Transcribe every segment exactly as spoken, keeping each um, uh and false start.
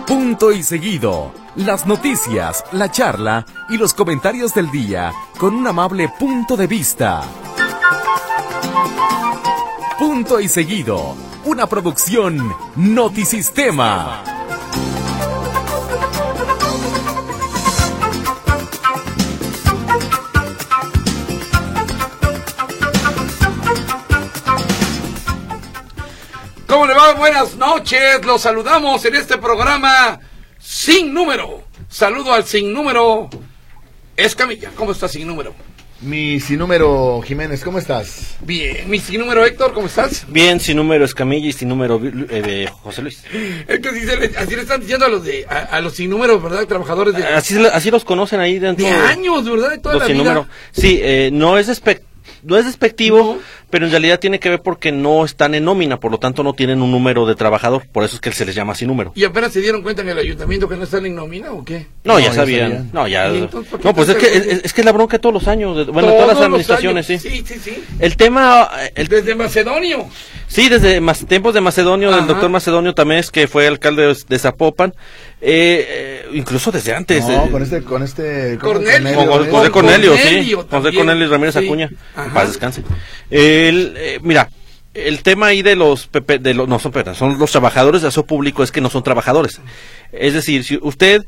Punto y seguido. Las noticias, la charla y los comentarios del día con un amable punto de vista. Punto y seguido. Una producción Notisistema. ¿Cómo le va? Buenas noches, los saludamos en este programa Sin Número. Saludo al Sin Número Escamilla. ¿Cómo está Sin Número? Mi Sin Número Jiménez, ¿cómo estás? Bien. Mi Sin Número Héctor, ¿cómo estás? Bien, Sin Número Escamilla y Sin Número eh, de José Luis. Héctor, así, se le, así le están diciendo a los de a, a los Sin Números, ¿verdad? Trabajadores de... Así, así los conocen ahí dentro de años, ¿verdad? De toda los la sin vida. Número. Sí, eh, no es despectivo. No es despectivo, no. Pero en realidad tiene que ver porque no están en nómina, por lo tanto no tienen un número de trabajador, por eso es que se les llama sin número. ¿Y apenas se dieron cuenta en el ayuntamiento que no están en nómina o qué? No, no ya, sabían. ya sabían. No, ya. Entonces, no, pues es que es, es que es la bronca de todos los años, de, bueno, todas las administraciones, sí. Sí, sí, sí. El tema el, desde Macedonio. Sí, desde más tiempos de Macedonio, del doctor Macedonio Tamés, que fue alcalde de, de Zapopan. Eh, eh, incluso desde antes. No, eh, con este, con este Cornelio, Cornelio, con, José Cornelio, Cornelio, sí, José Cornelio Ramírez sí. Acuña, paz descanse. El, eh, mira, el tema ahí de los, pepe, de los no son perdón, son los trabajadores de aseo público es que no son trabajadores. Es decir, si usted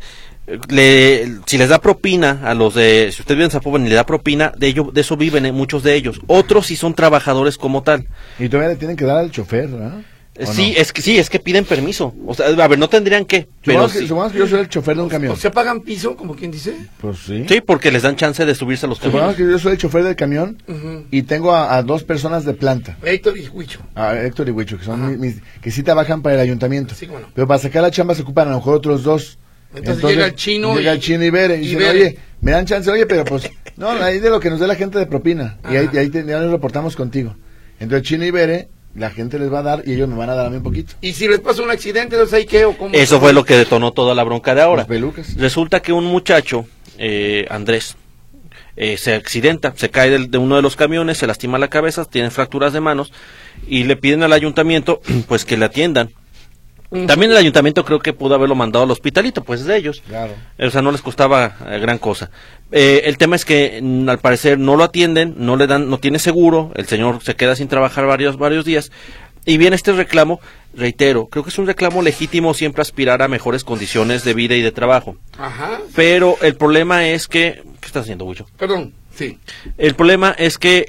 le, si les da propina a los de, si usted vive en Zapopan y le da propina, de ello, de eso viven eh, muchos de ellos. Otros sí son trabajadores como tal. Y todavía le tienen que dar al chofer, ¿verdad? Sí, no? es que sí, es que piden permiso. O sea, a ver, no tendrían que, pero supongamos que, sí. supongamos que yo soy el chofer de un camión. ¿O se pagan piso, como quien dice? Pues sí. Sí, porque les dan chance de subirse a los camiones. Supongamos que yo soy el chofer del camión uh-huh. y tengo a, a dos personas de planta. Héctor y Huicho. A Héctor y Huicho, que son mis, mis, que sí trabajan para el ayuntamiento. Sí, bueno. Pero para sacar la chamba se ocupan a lo mejor otros dos. Entonces, Entonces llega el chino llega y, el chino y Bere y, y dice, oye, me dan chance, oye, pero pues, no, ahí de lo que nos dé la gente de propina. Ajá. Y ahí, y ahí te, ya nos reportamos contigo. Entonces chino y Bere, la gente les va a dar y ellos me van a dar a mí un poquito. ¿Y si les pasa un accidente, entonces ahí qué o cómo? Eso fue lo que detonó toda la bronca de ahora. Las pelucas. Resulta que un muchacho, eh, Andrés, eh, se accidenta, se cae de, de uno de los camiones, se lastima la cabeza, tiene fracturas de manos y le piden al ayuntamiento pues que le atiendan. También el ayuntamiento creo que pudo haberlo mandado al hospitalito, pues es de ellos. Claro. O sea, no les costaba eh, gran cosa. Eh, el tema es que mm, al parecer no lo atienden, no le dan, no tiene seguro, el señor se queda sin trabajar varios varios días. Y viene este reclamo, reitero, creo que es un reclamo legítimo siempre aspirar a mejores condiciones de vida y de trabajo. Ajá. Pero el problema es que, ¿qué estás haciendo, Huicho? Perdón, sí. El problema es que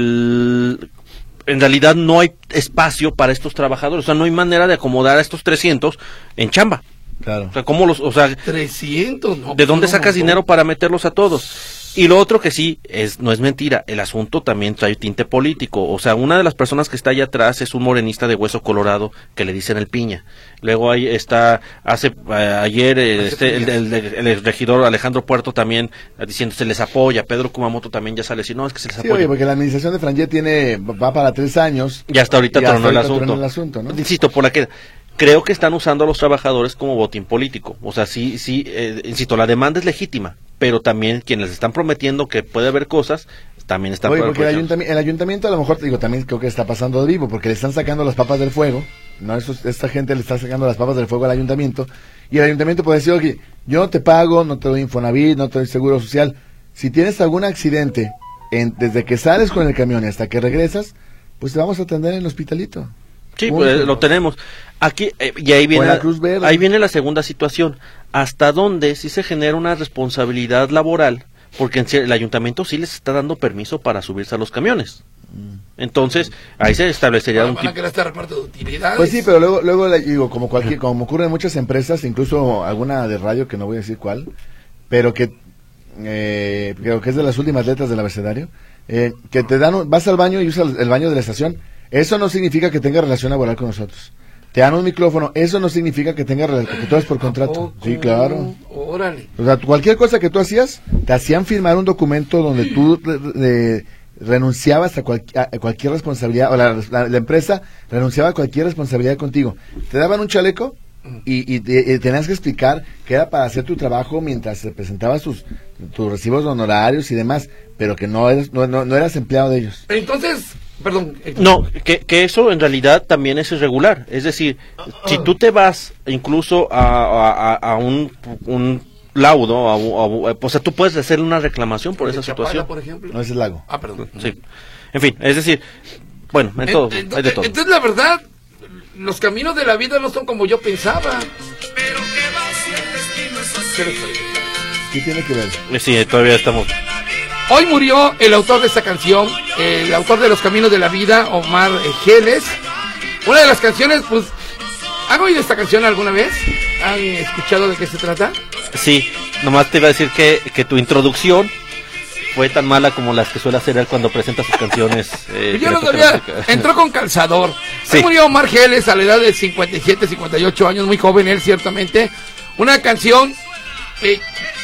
el en realidad no hay espacio para estos trabajadores, o sea, no hay manera de acomodar a estos trescientos en chamba. Claro. O sea, ¿cómo los, o sea, trescientos, no, ¿de dónde no, sacas no, dinero para meterlos a todos? Y lo otro que sí, es no es mentira, el asunto también trae tinte político. O sea, una de las personas que está allá atrás es un morenista de hueso colorado que le dicen el Piña. Luego ahí está, hace uh, ayer eh, este, el, el, el, el regidor Alejandro Puerto también uh, diciendo se les apoya. Pedro Kumamoto también ya sale a decir, no, es que se les sí, apoya. Oye, porque la administración de Frangé tiene, va para tres años. Y hasta ahorita tronó el asunto. el asunto, ¿no? Insisto, por la que... Creo que están usando a los trabajadores como botín político. O sea, sí, sí, eh, insisto, la demanda es legítima, pero también quienes les están prometiendo que puede haber cosas, también están... Oye, porque el ayuntamiento, el ayuntamiento a lo mejor, digo, también creo que está pasando de vivo, porque le están sacando las papas del fuego, no, Eso, esta gente le está sacando las papas del fuego al ayuntamiento, y el ayuntamiento puede decir, oye, yo no te pago, no te doy Infonavit, no te doy seguro social, si tienes algún accidente, en, desde que sales con el camión y hasta que regresas, pues te vamos a atender en el hospitalito. Sí, pues lo tenemos. Aquí, eh, y ahí viene, la Cruz Verde. ahí viene la segunda situación. ¿Hasta dónde sí se genera una responsabilidad laboral? Porque el ayuntamiento sí les está dando permiso para subirse a los camiones. Entonces, ahí se establecería bueno, un tipo... Van a este reparto de utilidades. Pues sí, pero luego, luego digo, como cualquier, como ocurre en muchas empresas, incluso alguna de radio, que no voy a decir cuál, pero que eh, creo que es de las últimas letras del abecedario, eh, que te dan, un, vas al baño y usas el baño de la estación. Eso no significa que tenga relación laboral con nosotros. Te dan un micrófono, eso no significa que tenga relación, porque todo es por contrato. Sí, claro. Órale. O sea, cualquier cosa que tú hacías, te hacían firmar un documento donde tú eh, renunciabas a, cual, a cualquier responsabilidad, o la, la, la empresa renunciaba a cualquier responsabilidad contigo. Te daban un chaleco y, y, y tenías que explicar que era para hacer tu trabajo mientras te presentabas tus, tus recibos de honorarios y demás, pero que no eras, no, no, no eras empleado de ellos. Entonces, perdón. No, que, que eso en realidad también es irregular. Es decir, si tú te vas incluso a, a, a un, un laudo, a, a, a, o sea, tú puedes hacer una reclamación por esa Chapala, situación. por ejemplo. No, ese es Lago. Ah, perdón. Sí. En fin, es decir, bueno, en todo, Ent- hay de todo. Entonces, la verdad, los caminos de la vida no son como yo pensaba. ¿Qué les parece? ¿Qué tiene que ver? Eh, Sí, todavía estamos. Hoy murió el autor de esta canción, el autor de Los Caminos de la Vida, Omar eh, Geles. Una de las canciones, pues, ¿han oído esta canción alguna vez? ¿Han escuchado de qué se trata? Sí, nomás te iba a decir que, que tu introducción fue tan mala como las que suele hacer él cuando presenta sus canciones. Eh, Yo que no le toca la sabía, música. entró con calzador. Sí. Hoy murió Omar Geles a la edad de cincuenta y siete, cincuenta y ocho años, muy joven él, ciertamente. Una canción... Eh,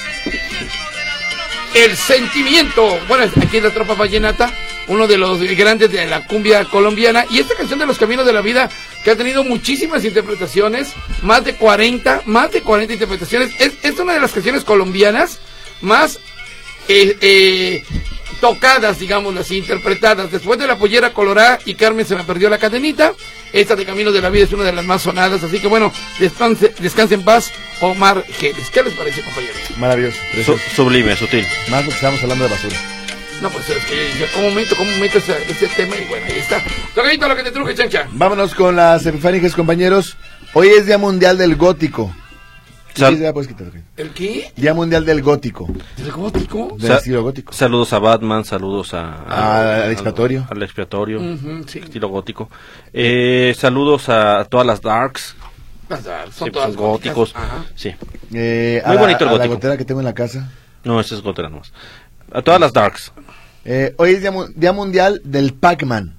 El Sentimiento, bueno, aquí es la Tropa Vallenata, uno de los grandes de la cumbia colombiana, y esta canción de Los Caminos de la Vida, que ha tenido muchísimas interpretaciones, más de cuarenta, más de cuarenta interpretaciones, es, es una de las canciones colombianas más eh, eh, tocadas, digamos así, interpretadas, después de La Pollera Colorada y Carmen Se Me Perdió la Cadenita. Esta de Caminos de la Vida es una de las más sonadas, así que bueno, descanse, descanse en paz, Omar Geles. ¿Qué les parece, compañeros? Maravilloso. Su- precioso. sublime, sutil. Más porque estamos hablando de basura. No, pues es que yo cómo meto, cómo meto ese, ese tema y bueno, ahí está. Tocadito lo que te truje, chancha. Vámonos con las epifánicas, compañeros. Hoy es Día Mundial del Gótico. Sal- Sí, ya puedes quitar, ok. ¿El qué? Día Mundial del Gótico. ¿El gótico? Del Sa- estilo gótico. Saludos a Batman, saludos a, Ah, al expiatorio. Al, al expiatorio, Ujú, sí. estilo gótico. Eh, saludos a todas las darks, Las Dark, son sí, todas pues, góticos. Ajá. Sí. Eh, a Muy la- bonito el a la gótico. gotera que tengo en la casa. No, ese es gotera nomás. A todas las darks. Eh, hoy es Día, Mu- Día Mundial del Pac-Man.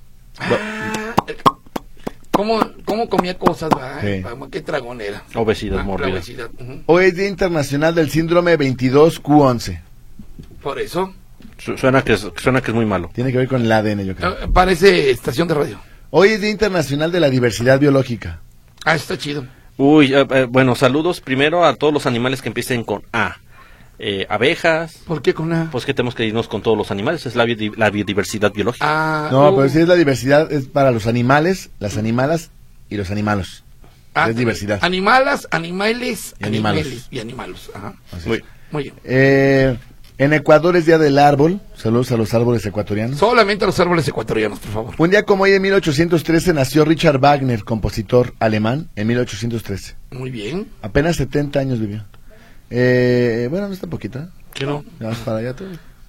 Ah, ¿Cómo, ¿Cómo comía cosas, va? Sí. Qué tragonera. Obesidad Ah, la mórbida. obesidad, ujú. Hoy es Día Internacional del Síndrome veintidós Q once. Por eso, Su- Suena que, es, suena que es muy malo. Tiene que ver con el A D N, yo creo. eh, parece estación de radio. Hoy es Día Internacional de la Diversidad Biológica. Ah, está chido. Uy, eh, eh, bueno, saludos primero a todos los animales que empiecen con A. Eh, abejas, ¿Por qué con la...? pues que tenemos que irnos con todos los animales, es la, biodi- la biodiversidad biológica. Ah, No, uh, pero si es la diversidad, es para los animales, las animalas y los animalos. ah, es diversidad. Animalas, animales, Y animalos. animales y animalos. Ajá. Así Muy- es. Muy bien. Eh, en Ecuador es Día del Árbol. Saludos a los árboles ecuatorianos. Solamente a los árboles ecuatorianos, por favor. Un día como hoy, en mil ochocientos trece, nació Richard Wagner, compositor alemán, en mil ochocientos trece. Muy bien. Apenas setenta años vivió. Eh, bueno, no está poquito, ¿eh? ¿Qué no? Ya vas para allá todo.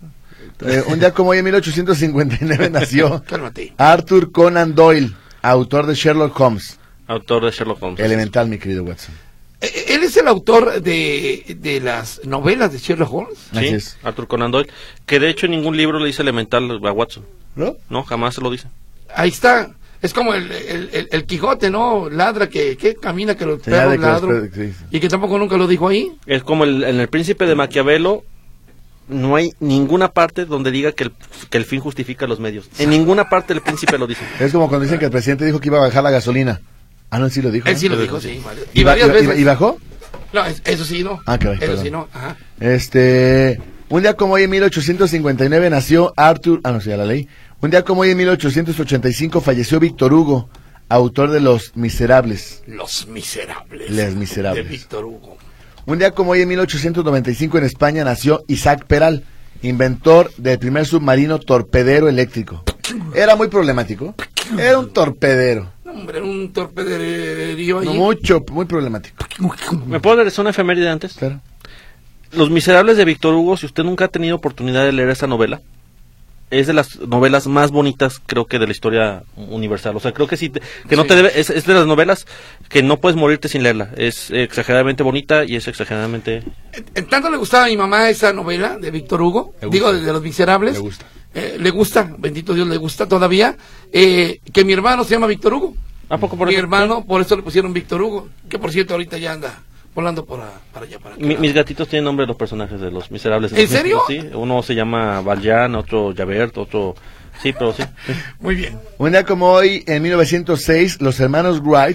Eh, un día como hoy, en mil ochocientos cincuenta y nueve, nació Cálmate. Arthur Conan Doyle, autor de Sherlock Holmes. Autor de Sherlock Holmes. Elemental, mi querido Watson. Eh, Él es el autor de, de las novelas de Sherlock Holmes. Así Sí, es. Arthur Conan Doyle, que de hecho en ningún libro le dice elemental a Watson. ¿No? No, jamás se lo dice. Ahí está. Es como el, el, el, el Quijote, ¿no? Ladra que, que camina que los Señala perros que los ladran. perros- sí, sí. Y que tampoco nunca lo dijo ahí. Es como el, en el Príncipe de Maquiavelo, no hay ninguna parte donde diga que el, que el fin justifica los medios. En ninguna parte el príncipe lo dice. Es como cuando dicen que el presidente dijo que iba a bajar la gasolina. Ah, no, él sí lo dijo. Él ¿no? sí lo dijo, sí. varias- ¿Y, Y ba- varias y- veces. y bajó? No, es- eso sí, no. Ah, caray, Eso perdón. sí, no. Ajá. Este, un día como hoy en mil ochocientos cincuenta y nueve nació Arthur, ah no, sí, ya la ley. Un día como hoy en mil ochocientos ochenta y cinco falleció Víctor Hugo, autor de Los Miserables. Los Miserables. Les Miserables. De Víctor Hugo. Un día como hoy en mil ochocientos noventa y cinco en España nació Isaac Peral, inventor del primer submarino torpedero eléctrico. Era muy problemático. Era un torpedero. No, hombre, un torpederío ahí. No, mucho, muy problemático. ¿Me puedo regresar una efeméride antes? Claro. Los Miserables de Víctor Hugo, si usted nunca ha tenido oportunidad de leer esa novela, es de las novelas más bonitas, creo que de la historia universal. O sea, creo que sí, te- que no Sí. te debe, es, es de las novelas que no puedes morirte sin leerla. Es exageradamente bonita y es exageradamente... En tanto le gustaba a mi mamá esa novela de Víctor Hugo, Le digo, gusta. de, de Los Miserables. Le gusta. Eh, le gusta, bendito Dios, le gusta todavía. Eh, que mi hermano se llama Víctor Hugo. ¿A poco por Mi eso? hermano, por eso le pusieron Víctor Hugo. Que por cierto, ahorita ya anda volando por a- para allá, para acá. Mi- mis gatitos tienen nombre de los personajes de Los Miserables. ¿En serio? Sí, uno se llama Valjean, otro Javert, otro... Sí, pero sí. sí. Muy bien. Un día como hoy, en mil novecientos seis, los hermanos Wright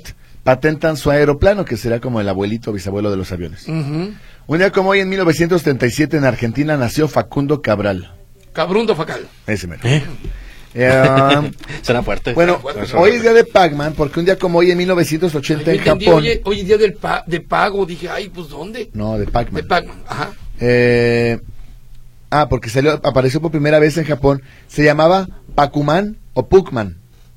patentan su aeroplano, que será como el abuelito o bisabuelo de los aviones. Uh-huh. Un día como hoy, en mil novecientos treinta y siete, en Argentina, nació Facundo Cabral. Cabrundo Facal. Ese mero. ¿Eh? Eh, Suena fuerte. bueno, Suena fuerte. hoy es día de Pac-Man, porque un día como hoy, en mil novecientos ochenta, Ay, en entendí, Japón... Oye, hoy es día del pa de pago. Dije, ay, pues ¿dónde? No, de Pac-Man. De Pac-Man. Ajá. Eh, ah, porque salió, apareció por primera vez en Japón. Se llamaba Pac-Man o Puckman.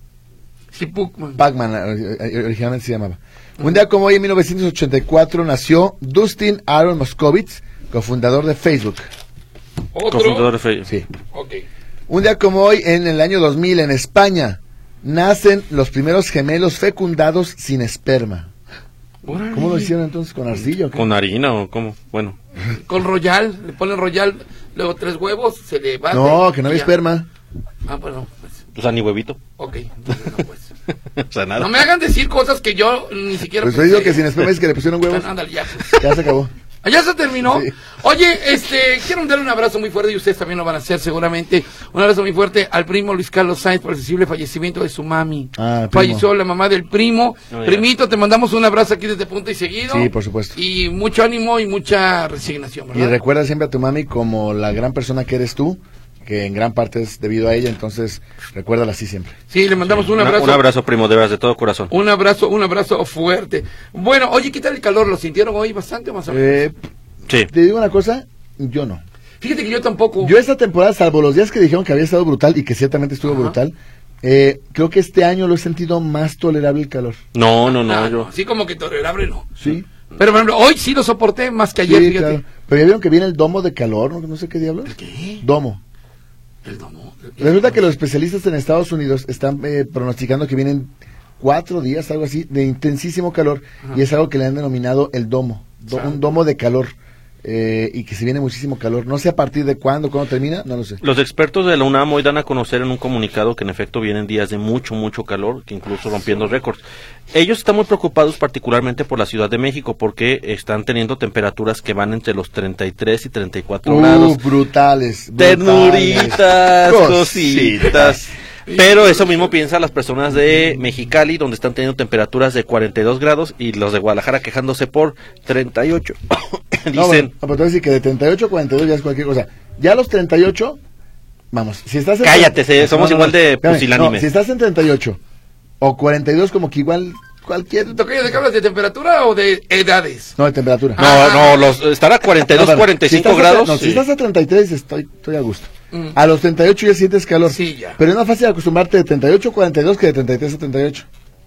Sí, Pac-Man. Pac-Man, eh, eh, originalmente se llamaba. Uh-huh. Un día como hoy, en mil novecientos ochenta y cuatro, nació Dustin Aaron Moskovitz, cofundador de Facebook. ¿Otro? Cofundador de Facebook. Sí. Ok. Un día como hoy, en el año dos mil, en España, nacen los primeros gemelos fecundados sin esperma. Órale. ¿Cómo lo hicieron entonces? ¿Con arcilla o qué? ¿Con harina o cómo? Bueno. Con Royal, le ponen Royal, luego tres huevos, se le bate. No, que no y había ya. esperma. Ah, bueno, pues, O sea, ni huevito. ok. Entonces, no, pues. O sea, nada. No me hagan decir cosas que yo ni siquiera Pues yo digo que sin esperma es que le pusieron huevos. Ándale, ya, pues. Ya se acabó. ¿Ya se terminó? Sí. Oye, este, quiero darle un abrazo muy fuerte, y ustedes también lo van a hacer seguramente. Un abrazo muy fuerte al primo Luis Carlos Sáenz por el sensible fallecimiento de su mami. Ah, primo. Falleció la mamá del primo. Oh, ya. Primito, te mandamos un abrazo aquí desde Punto y Seguido. Sí, por supuesto. Y mucho ánimo y mucha resignación, Y ¿verdad? recuerda siempre a tu mami como la gran persona que eres tú, que en gran parte es debido a ella, entonces recuérdala así siempre. Sí, le mandamos un Una- abrazo. Un abrazo, primo, de veras, de todo corazón. Un abrazo, un abrazo fuerte. Bueno, oye, ¿qué tal el calor? ¿Lo sintieron hoy bastante o más o menos? Eh, Sí. te digo una cosa, yo no. Fíjate que yo tampoco. Yo esta temporada, salvo los días que dijeron que había estado brutal, y que ciertamente estuvo Ajá. brutal, eh, creo que este año lo he sentido más tolerable el calor. No, no, no, Ah, yo. Así como que tolerable no. Sí. Pero, por ejemplo, hoy sí lo soporté más que ayer, Sí, fíjate. claro. Pero ya vieron que viene el domo de calor, no, no sé qué diablos. ¿Qué? Domo. El domo. Resulta que los especialistas en Estados Unidos están eh, pronosticando que vienen cuatro días, algo así, de intensísimo calor, Ajá. y es algo que le han denominado el domo, do- Santo. un domo de calor, eh, y que se viene muchísimo calor. No sé a partir de cuándo, cuándo termina, no lo sé. Los expertos de la UNAM hoy dan a conocer en un comunicado que en efecto vienen días de mucho, mucho calor, que incluso rompiendo récords. Ellos están muy preocupados particularmente por la Ciudad de México porque están teniendo temperaturas que van entre los treinta y tres y treinta y cuatro grados. Uh, brutales. brutales. Ternuritas, Cositas. cositas. Pero eso mismo piensan las personas de Mexicali, donde están teniendo temperaturas de cuarenta y dos grados, y los de Guadalajara quejándose por treinta y ocho. No, Dicen, bueno, pero te voy a decir que de treinta y ocho a cuarenta y dos ya es cualquier cosa. Ya a los treinta y ocho, vamos, si estás en... Cállate, se- somos igual de espérame, pusilánime. no, si estás en treinta y ocho o cuarenta y dos, como que igual cualquier... ¿Tocayo, de qué hablas? ¿De temperatura o de edades? No, de temperatura. no, no, los, estar a cuarenta y dos, No, pero cuarenta y si cinco estás a- grados. no, sí. si estás a treinta y tres, estoy, estoy a gusto. Mm. A los treinta y ocho ya sientes calor. Sí, ya. Pero es más fácil acostumbrarte de treinta y ocho a cuarenta y dos que de treinta y tres a treinta y ocho.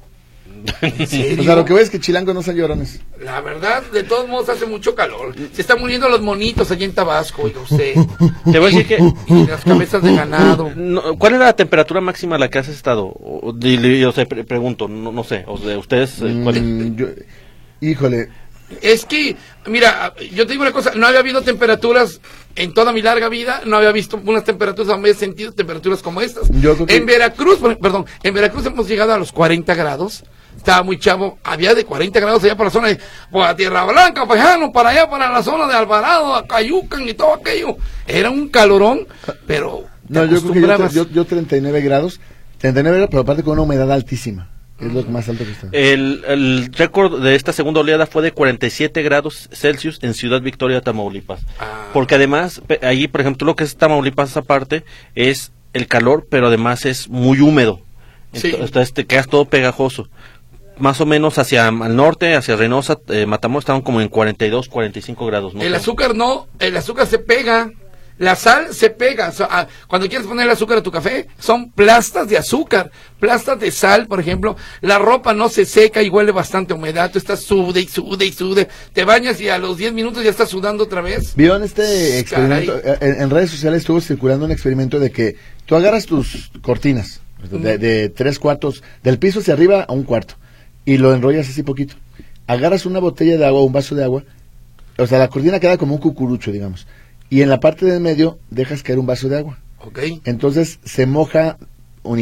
¿En serio? O sea, lo que veo es que chilangos no son llorones. La verdad, de todos modos hace mucho calor. Se están muriendo los monitos allí en Tabasco, oiga usted. Te voy a decir que... Y las cabezas de ganado. No, ¿cuál era la temperatura máxima a la que has estado? O, di- di- yo sé, pre- pregunto, no, no sé, o sea, ustedes... eh, ¿cuál- Mm, yo- híjole, Es que, mira, yo te digo una cosa, no había habido temperaturas en toda mi larga vida, no había visto unas temperaturas, no había sentido temperaturas como estas. Yo creo que- En Veracruz, por- perdón, en Veracruz hemos llegado a los cuarenta grados, estaba muy chavo, había de cuarenta grados allá por la zona de por la Tierra Blanca, Pajano, para allá, para la zona de Alvarado, Acayucan y todo aquello. Era un calorón, pero te no, yo creo que yo, acostumbrabas. yo, yo treinta y nueve grados, treinta y nueve grados, pero aparte con una humedad altísima. Es lo más alto que está. El, el récord de esta segunda oleada fue de cuarenta y siete grados Celsius en Ciudad Victoria, Tamaulipas. Ah. Porque además, pe- ahí, por ejemplo, lo que es Tamaulipas aparte, es el calor, pero además es muy húmedo. Sí. Ento- Entonces te quedas todo pegajoso. Más o menos hacia el norte, hacia Reynosa, eh, Matamoros, estaban como en cuarenta y dos, cuarenta y cinco grados. ¿no? El azúcar no, el azúcar se pega, la sal se pega. O sea, ah, cuando quieres poner el azúcar a tu café, son plastas de azúcar, plastas de sal, por ejemplo. La ropa no se seca y huele bastante a humedad. Tú estás sude y sude y sude. Te bañas y a los diez minutos ya estás sudando otra vez. ¿Vieron este experimento? Caray. En, en redes sociales estuvo circulando un experimento de que tú agarras tus cortinas de, de tres cuartos, del piso hacia arriba a un cuarto, y lo enrollas así poquito. Agarras una botella de agua, un vaso de agua, o sea, la cortina queda como un cucurucho, digamos, y en la parte del medio dejas caer un vaso de agua. Ok. Entonces se moja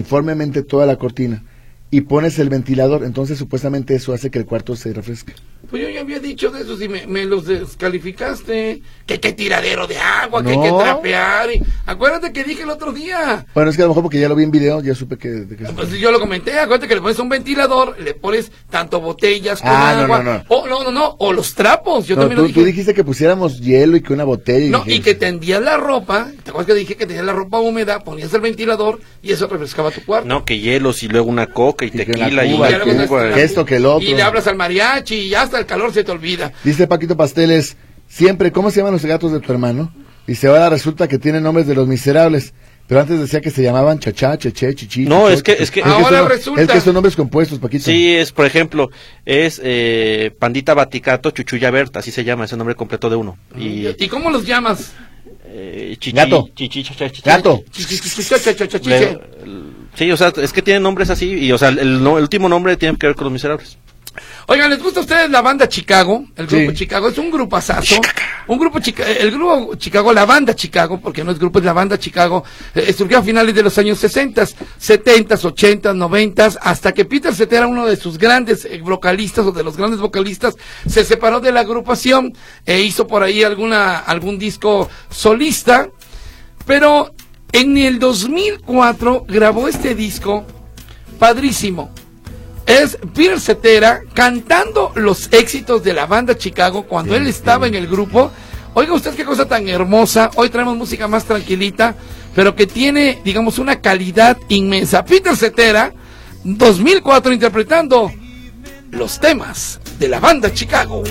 uniformemente toda la cortina y pones el ventilador, entonces supuestamente eso hace que el cuarto se refresque. Pues yo ya había dicho de eso, si me, me los descalificaste, que qué tiradero de agua, No. que hay que trapear, y, acuérdate que dije el otro día, Bueno, es que a lo mejor porque ya lo vi en video, ya supe que... De que... pues yo lo comenté, acuérdate que le pones un ventilador, le pones tanto botellas con Ah, no, agua, no, no. o no, no, no, o los trapos, yo No, también tú, lo dije. tú dijiste que pusiéramos hielo y que una botella... No, dije- y que tendías la ropa, ¿te acuerdas que dije que tenías la ropa húmeda, ponías el ventilador y eso refrescaba tu cuarto? No, que hielos y luego una coca y, que tequila la y cuba, Y luego que- te- que esto, que el otro. Y le hablas al mariachi y hasta el calor se te olvida. Dice Paquito Pasteles, siempre, ¿cómo se llaman los gatos de tu hermano? Dice, ahora resulta que tienen nombres de los miserables, pero antes decía que se llamaban Chachá, Cheche, Chichi. No, Chicho, es que- Chicho. es que- Ahora son, resulta- Es que son nombres compuestos, Paquito. Sí, es, por ejemplo, es eh, Pandita Baticato Chuchuya Berta, así se llama, ese nombre completo de uno. Y, ¿Y cómo los llamas? eh, chichi, Gato. chichi, chacha, chichi. Gato. Chichichichichichichichichi. Le- Sí, o sea, es que tienen nombres así, y o sea, el, el no- el último nombre tiene que ver con los miserables. Oigan, ¿les gusta a ustedes la banda Chicago? El grupo Sí. Chicago es un grupazazo. Un grupo Chicago, el grupo Chicago, la banda Chicago, porque no es grupo, es la banda Chicago, eh, surgió a finales de los años sesenta, setenta, ochenta, noventa, hasta que Peter Cetera, uno de sus grandes eh, vocalistas o de los grandes vocalistas, se separó de la agrupación e hizo por ahí alguna algún disco solista, pero en el dos mil cuatro grabó este disco padrísimo. Es Peter Cetera cantando los éxitos de la banda Chicago cuando él estaba en el grupo. Oiga usted qué cosa tan hermosa. Hoy traemos música más tranquilita, pero que tiene, digamos, una calidad inmensa. Peter Cetera, dos mil cuatro, interpretando los temas de la banda Chicago.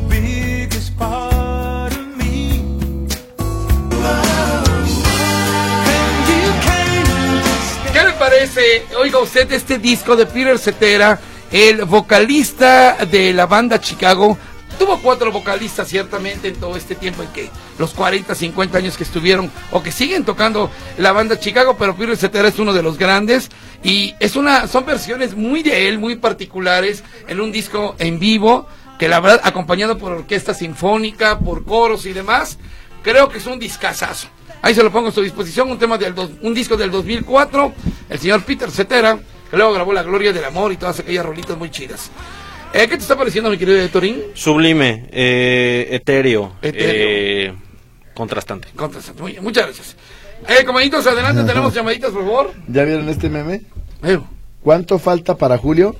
¿Qué le parece? Oiga usted este disco de Peter Cetera, el vocalista de la banda Chicago. Tuvo cuatro vocalistas ciertamente en todo este tiempo en que los cuarenta, cincuenta años que estuvieron o que siguen tocando la banda Chicago, pero Peter Cetera es uno de los grandes y es una, son versiones muy de él, muy particulares en un disco en vivo que la verdad acompañado por orquesta sinfónica, por coros y demás, creo que es un discazazo. Ahí se lo pongo a su disposición, un tema del dos, un disco del dos mil cuatro, el señor Peter Cetera, que luego grabó La Gloria del Amor y todas aquellas rolitas muy chidas. Eh, ¿Qué te está pareciendo, mi querido Torín? Sublime, eh, etéreo, Etéreo. eh, contrastante. Contrastante. Muy bien, muchas gracias. Eh, comaditos, adelante, tenemos llamaditas, por favor. ¿Ya vieron este meme? Eh, ¿Cuánto falta para Julio?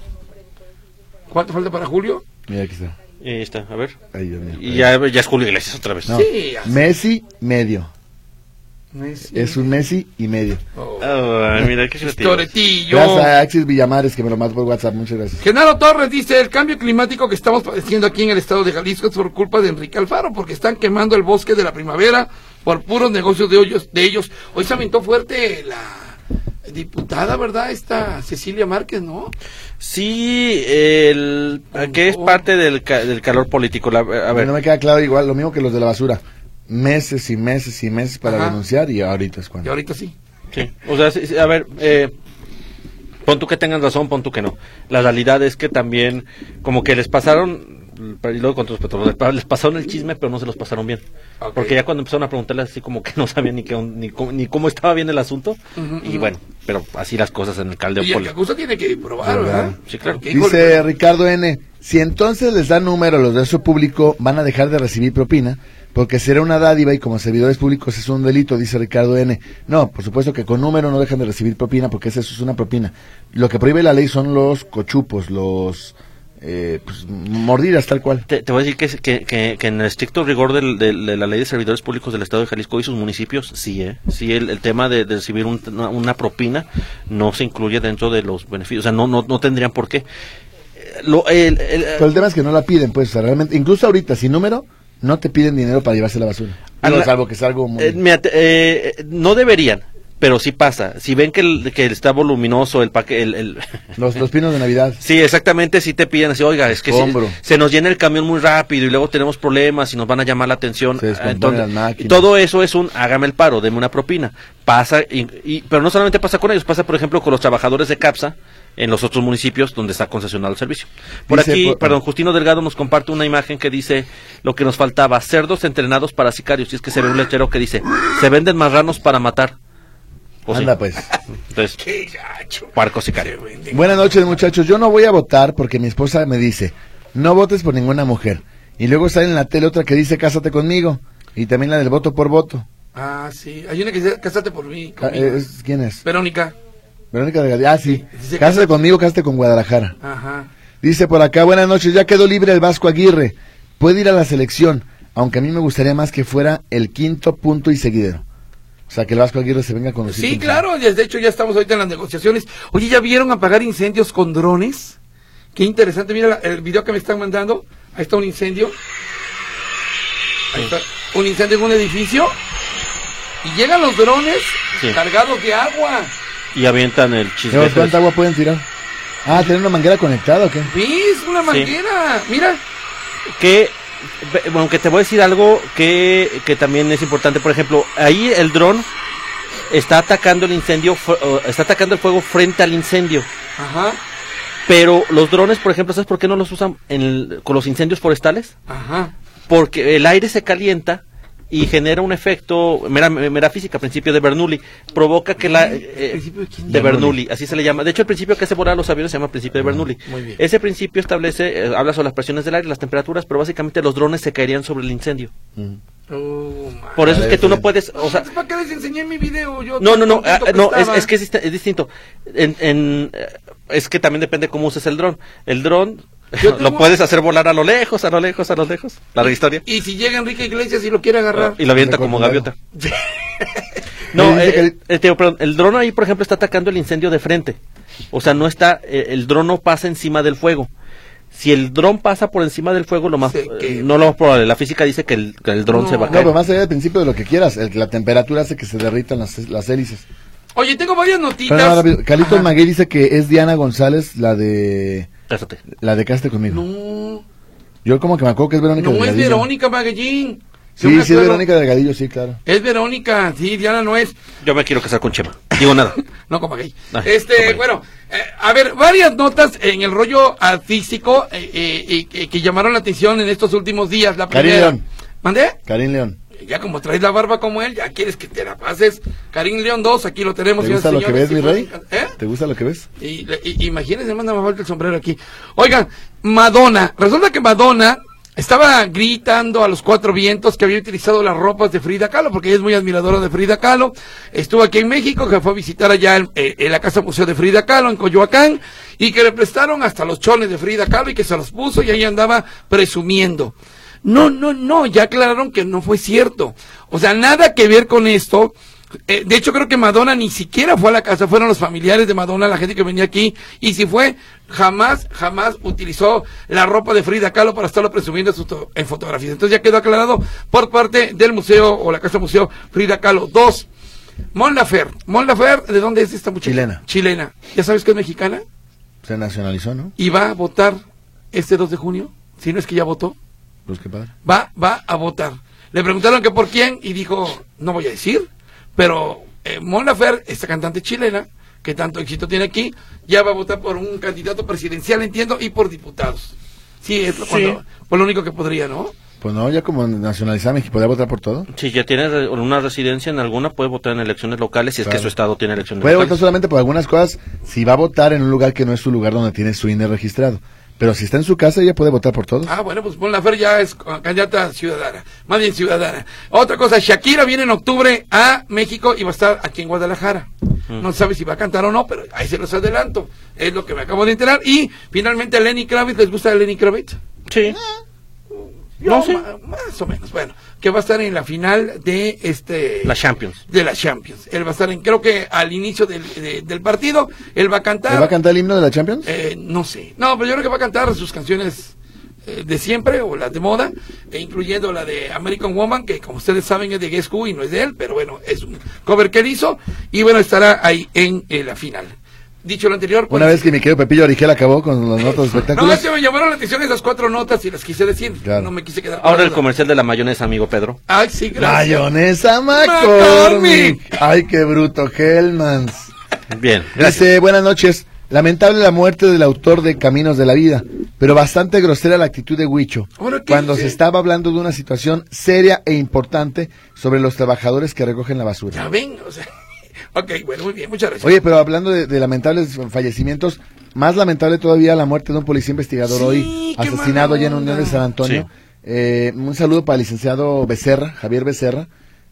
¿Cuánto falta para Julio? Mira, aquí está. Ahí está, a ver. Ahí, Dios mío. Y ya, ya es Julio Iglesias otra vez. No. Sí, ya. Messi medio. Messi. Es un Messi y medio. Oh. Ay, mira qué creativo. Toretillo. Gracias a Axis Villamares que me lo mandó por WhatsApp. Muchas gracias. Genaro Torres dice, el cambio climático que estamos padeciendo aquí en el estado de Jalisco es por culpa de Enrique Alfaro, porque están quemando el bosque de la primavera por puros negocios de ellos. De ellos. Hoy se aventó fuerte la diputada, ¿verdad? Esta Cecilia Márquez, ¿no? Sí, el, que es parte del, ca- del calor político. La, a ver, No me queda claro igual, lo mismo que los de la basura. Meses y meses y meses para Ajá. denunciar y ahorita es Y cuando. ahorita sí. sí. O sea, sí, sí, a ver, eh, pon tú que tengas razón, pon tú que no. La realidad es que también, como que les pasaron, y luego con otros petroleros, les pasaron el chisme, pero no se los pasaron bien. Ok. Porque ya cuando empezaron a preguntarles así como que no sabían ni, qué, ni, cómo, ni cómo estaba bien el asunto. Ujú, Y ujú. bueno, pero así las cosas en el Y caldeo el que político. acusa tiene que probar, ¿Verdad? ¿verdad? Sí, claro. Porque, híjole, Dice Ricardo N. Si entonces les dan número a los de eso público, van a dejar de recibir propina, porque será una dádiva y como servidores públicos es un delito, dice Ricardo N. No, por supuesto que con número no dejan de recibir propina, porque eso es una propina. Lo que prohíbe la ley son los cochupos, los eh, pues, mordidas tal cual. Te, te voy a decir que, es- que, que, que en el estricto rigor del- del- de la ley de servidores públicos del Estado de Jalisco y sus municipios, sí, ¿eh? Sí, el, el tema de, de recibir un- una, una propina no se incluye dentro de los beneficios, o sea, no, no, no tendrían por qué. Eh, Lo, el- el- Pero el tema es que no la piden, pues, o sea, realmente, incluso ahorita, sin número, no te piden dinero para llevarse la basura. A Digo, la- salvo que es algo muy... eh, mira, te- eh, eh, no deberían, pero sí pasa. Si ven que, el, que está voluminoso el paquete, el, el los, los pinos de Navidad. sí, exactamente, sí te piden así, oiga, es que se, Escombro. se nos llena el camión muy rápido y luego tenemos problemas y nos van a llamar la atención. Se descomponen Entonces, las máquinas. todo eso es un, hágame el paro, deme una propina. Pasa, y, y- pero no solamente pasa con ellos, pasa por ejemplo con los trabajadores de CAPSA en los otros municipios donde está concesionado el servicio. Por Dice, aquí, por- perdón, Justino Delgado nos comparte una imagen que dice lo que nos faltaba, cerdos entrenados para sicarios, y es que se ve un letrero que dice, se venden marranos para matar. O sí. Anda, pues. Entonces, qué gacho. puerco sicario. Buenas noches, muchachos. Yo no voy a votar porque mi esposa me dice, no votes por ninguna mujer. Y luego sale en la tele otra que dice, cásate conmigo. Y también la del voto por voto. Ah, sí. Hay una que dice, cásate por mí. Ah, es, ¿Quién es? Verónica. Verónica de Gadea. Ah, sí. Dice, Cásate conmigo, cásate con Guadalajara. Ajá. Dice por acá, buenas noches, ya quedó libre el Vasco Aguirre. Puede ir a la selección, aunque a mí me gustaría más que fuera el quinto punto y seguidero. O sea, que el Vasco Aguirre se venga con los Sí, claro, de hecho ya estamos ahorita en las negociaciones. Oye, ¿ya vieron apagar incendios con drones? Qué interesante, mira la, el video que me están mandando. Ahí está un incendio. Ahí está un incendio en un edificio. Y llegan los drones sí. cargados de agua. Y avientan el chisme. ¿Cuánta agua pueden tirar? Ah, ¿tienen una manguera conectada o qué? ¿Ves? Una manguera, sí. Mira. Que, aunque te voy a decir algo que, que también es importante, por ejemplo, ahí el dron está atacando el incendio, está atacando el fuego frente al incendio. Ajá. Pero los drones, por ejemplo, ¿sabes por qué no los usan en el, con los incendios forestales? Ajá. Porque el aire se calienta y genera un efecto, mera, mera física, principio de Bernoulli, provoca que la... Eh, ¿Principio de quién? De Bernoulli, así se le llama. De hecho, el principio que hace volar los aviones se llama principio de Bernoulli. Muy bien. Ese principio establece, eh, habla sobre las presiones del aire, las temperaturas, pero básicamente los drones se caerían sobre el incendio. Mm. Oh, Por eso es que tú no puedes, o sea... ¿Para qué les enseñé mi video? Yo no, no, no, ah, no, es, es que es, es distinto. En, en, es que también depende cómo uses el dron. El dron... Tengo... Lo puedes hacer volar a lo lejos, a lo lejos, a lo lejos. La y, historia. Y si llega Enrique Iglesias y lo quiere agarrar. Y lo avienta como gaviota. no, eh, eh, Teo, perdón, el dron ahí, por ejemplo, está atacando el incendio de frente. O sea, no está, eh, el dron no pasa encima del fuego. Si el dron pasa por encima del fuego, lo más, eh, no lo más probable. La física dice que el, que el dron no, se va a no, caer. No, pero más allá del principio de lo que quieras, el, la temperatura hace que se derritan las, las hélices. Oye, tengo varias notitas. Carlitos Maguey dice que es Diana González, la de... Cásate. La de Cásate conmigo. No. Yo como que me acuerdo que es Verónica no Delgadillo. No es Verónica Magallín. Sí, sí es Verónica Delgadillo, sí, claro. Es Verónica, sí, Diana no es. Yo me quiero casar con Chema. Digo nada. no, como gay. Ay, este, como bueno, eh, a ver, varias notas en el rollo artístico eh, eh, eh, que llamaron la atención en estos últimos días. La primera. Karim León. ¿Mandé? Karim León. Ya como traes la barba como él, ya quieres que te la pases. Karim León dos, aquí lo tenemos. ¿Te gusta lo que ves, mi rey? ¿Eh? ¿Te gusta lo que ves? Y, y, imagínense, manda más falta el sombrero aquí. Oigan, Madonna. Resulta que Madonna estaba gritando a los cuatro vientos que había utilizado las ropas de Frida Kahlo, porque ella es muy admiradora de Frida Kahlo. Estuvo aquí en México, que fue a visitar allá en, en la Casa Museo de Frida Kahlo, en Coyoacán, y que le prestaron hasta los chones de Frida Kahlo y que se los puso y ahí andaba presumiendo. No, no, no, ya aclararon que no fue cierto. O sea, nada que ver con esto. Eh, de hecho, creo que Madonna ni siquiera fue a la casa, fueron los familiares de Madonna, la gente que venía aquí, y si fue, jamás, jamás utilizó la ropa de Frida Kahlo para estarlo presumiendo en fotografías. Entonces ya quedó aclarado por parte del museo, o la casa museo Frida Kahlo. Dos, Mon Laferte. Mon Laferte, ¿de dónde es esta muchacha? Chilena. Chilena. ¿Ya sabes que es mexicana? Se nacionalizó, ¿no? Y va a votar este dos de junio, si no es que ya votó. Pues qué padre. Va, va a votar. Le preguntaron que por quién y dijo, no voy a decir, pero eh, Mon Laferte, esta cantante chilena, que tanto éxito tiene aquí, ya va a votar por un candidato presidencial, entiendo, y por diputados. Sí, es lo, sí. Cuando, por lo único que podría, ¿no? Pues no, ya como nacionalizada México, ¿podría votar por todo? Si ya tiene una residencia en alguna, puede votar en elecciones locales, si claro. Es que su estado tiene elecciones puede locales. Puede votar solamente por algunas cosas, si va a votar en un lugar que no es su lugar donde tiene su I N E registrado. Pero si está en su casa, ella puede votar por todos. Ah, bueno, pues Mon Laferte ya es candidata ciudadana, más bien ciudadana. Otra cosa, Shakira viene en octubre a México y va a estar aquí en Guadalajara. Mm. No sabe si va a cantar o no, pero ahí se los adelanto. Es lo que me acabo de enterar. Y finalmente Lenny Kravitz, ¿les gusta Lenny Kravitz? Sí. Yo, no, sí. más, más o menos, bueno, que va a estar en la final de este... La Champions. De la Champions. Él va a estar en, creo que al inicio del, de, del partido, él va a cantar... ¿Él va a cantar el himno de la Champions? Eh, no sé. No, pero yo creo que va a cantar sus canciones eh, de siempre, o las de moda, e incluyendo la de American Woman, que como ustedes saben es de Guess Who y no es de él, pero bueno, es un cover que él hizo, y bueno, estará ahí en, en la final. Dicho lo anterior... Pues, una vez que mi querido Pepillo Origel acabó con las notas de espectáculos... No, es que me llamaron la atención esas cuatro notas y las quise decir. Claro. No me quise quedar... Ahora el comercial de la mayonesa, amigo Pedro. Ay, sí, gracias. Mayonesa McCormick. Ay, qué bruto, Hellmans. Bien, gracias. Dice, buenas noches. Lamentable la muerte del autor de Caminos de la Vida, pero bastante grosera la actitud de Huicho, cuando dice? se estaba hablando de una situación seria e importante sobre los trabajadores que recogen la basura. Ya ven, o sea... Ok, bueno, muy bien, muchas gracias. Oye, pero hablando de, de lamentables fallecimientos, más lamentable todavía la muerte de un policía investigador Sí, hoy, qué asesinado mala allá en Unión de onda. San Antonio. Sí. Eh, un saludo para el licenciado Becerra, Javier Becerra.